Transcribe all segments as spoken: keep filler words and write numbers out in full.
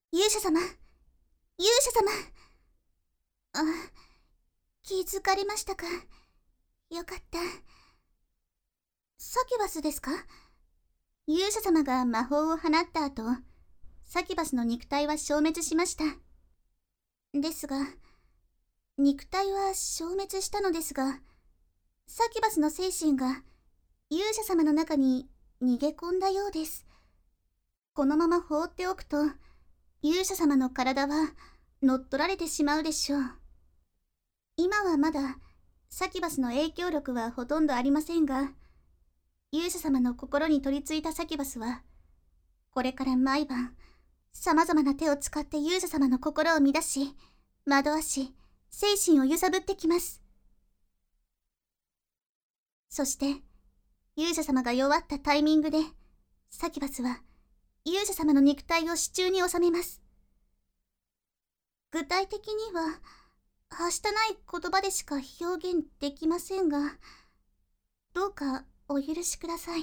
勇者様、勇者様。あ、気づかれましたか。よかった。サキュバスですか。勇者様が魔法を放った後、サキュバスの肉体は消滅しました。ですが、肉体は消滅したのですが、サキュバスの精神が勇者様の中に逃げ込んだようです。このまま放っておくと、勇者様の体は乗っ取られてしまうでしょう。今はまだサキュバスの影響力はほとんどありませんが、勇者様の心に取り付いたサキュバスは、これから毎晩、様々な手を使って勇者様の心を乱し、惑わし、精神を揺さぶってきます。そして、勇者様が弱ったタイミングで、サキュバスは勇者様の肉体を手中に収めます。具体的には、はしたない言葉でしか表現できませんが、どうかお許しください。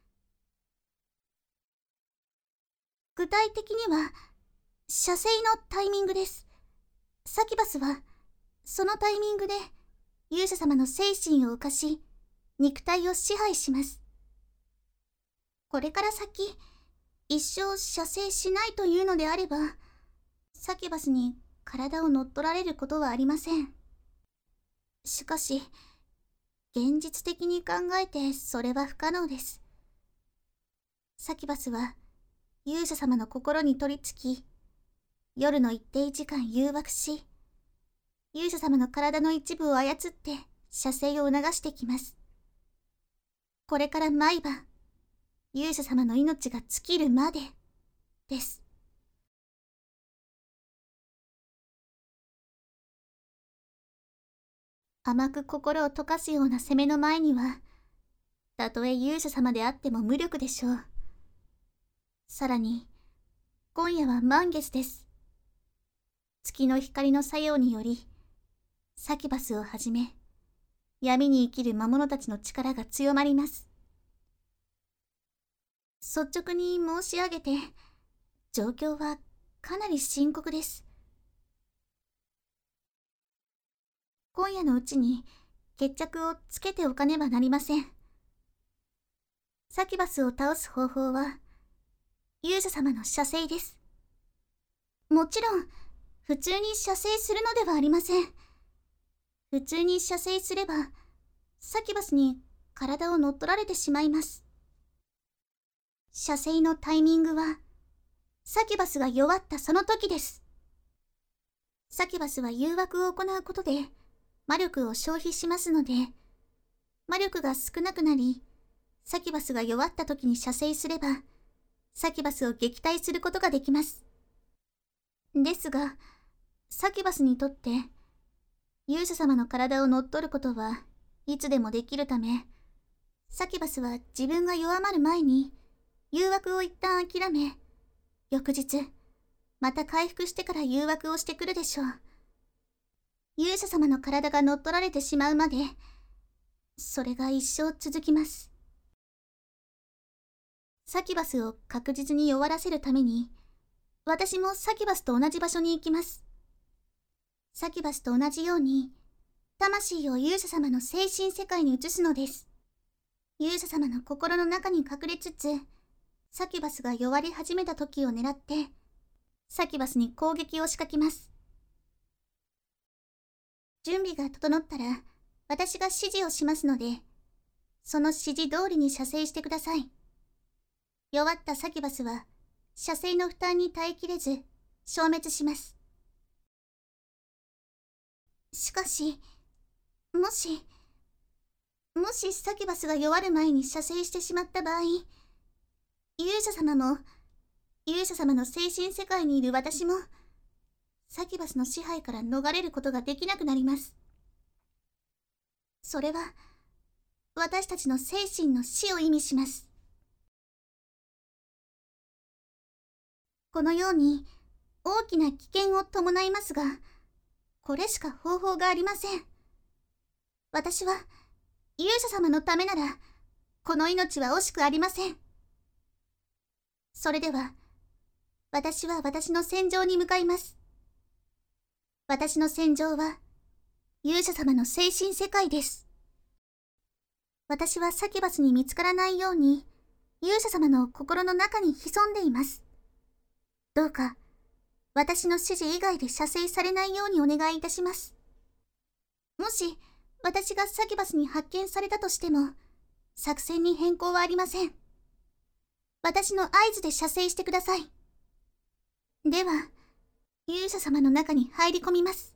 具体的には、射精のタイミングです。サキュバスは、そのタイミングで勇者様の精神を浮かし、肉体を支配します。これから先、一生射精しないというのであれば、サキュバスに体を乗っ取られることはありません。しかし、現実的に考えてそれは不可能です。サキュバスは勇者様の心に取り付き、夜の一定時間誘惑し、勇者様の体の一部を操って射精を促してきます。これから毎晩、勇者様の命が尽きるまでです。甘く心を溶かすような攻めの前には、たとえ勇者様であっても無力でしょう。さらに、今夜は満月です。月の光の作用により、サキュバスをはじめ、闇に生きる魔物たちの力が強まります。率直に申し上げて、状況はかなり深刻です。今夜のうちに決着をつけておかねばなりません。サキュバスを倒す方法は、勇者様の射精です。もちろん、普通に射精するのではありません。普通に射精すれば、サキュバスに体を乗っ取られてしまいます。射精のタイミングは、サキュバスが弱ったその時です。サキュバスは誘惑を行うことで、魔力を消費しますので、魔力が少なくなり、サキュバスが弱った時に射精すれば、サキュバスを撃退することができます。ですが、サキュバスにとって、勇者様の体を乗っ取ることはいつでもできるため、サキュバスは自分が弱まる前に、誘惑を一旦諦め、翌日、また回復してから誘惑をしてくるでしょう。勇者様の体が乗っ取られてしまうまで、それが一生続きます。サキュバスを確実に弱らせるために、私もサキュバスと同じ場所に行きます。サキュバスと同じように、魂を勇者様の精神世界に移すのです。勇者様の心の中に隠れつつ、サキュバスが弱り始めた時を狙って、サキュバスに攻撃を仕掛けます。準備が整ったら、私が指示をしますので、その指示通りに射精してください。弱ったサキュバスは、射精の負担に耐えきれず、消滅します。しかし、もし、もしサキュバスが弱る前に射精してしまった場合、勇者様も、勇者様の精神世界にいる私も、サキュバスの支配から逃れることができなくなります。それは、私たちの精神の死を意味します。このように、大きな危険を伴いますが、これしか方法がありません。私は、勇者様のためなら、この命は惜しくありません。それでは、 私は私の戦場に向かいます。私の戦場は、勇者様の精神世界です。私はサキュバスに見つからないように、勇者様の心の中に潜んでいます。どうか、私の指示以外で射精されないようにお願いいたします。もし、私がサキュバスに発見されたとしても、作戦に変更はありません。私の合図で射精してください。では、勇者様の中に入り込みます。